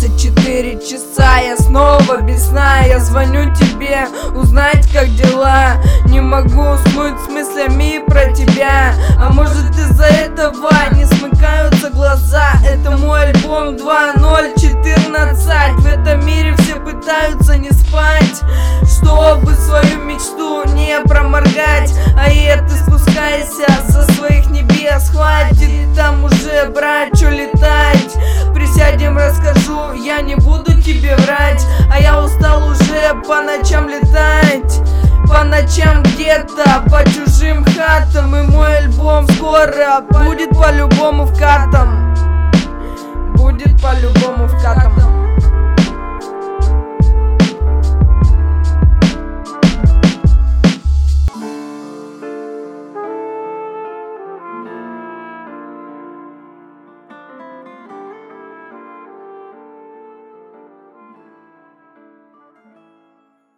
24 часа я снова без сна. Я звоню тебе узнать, как дела. Не могу смыть с мыслями про тебя. А может из-за этого не смыкаются глаза. Это мой альбом 2014. В этом мире все пытаются не спать, чтобы свою мечту не проморгать. А ты спускайся со своих небес. Хватит там уже, брать, чё летать. Присядем, расскажу, я не буду тебе врать. А я устал уже по ночам летать, по ночам где-то, по чужим хатам. И мой альбом скоро будет по-любому вкатом. Будет по-любому вкатом.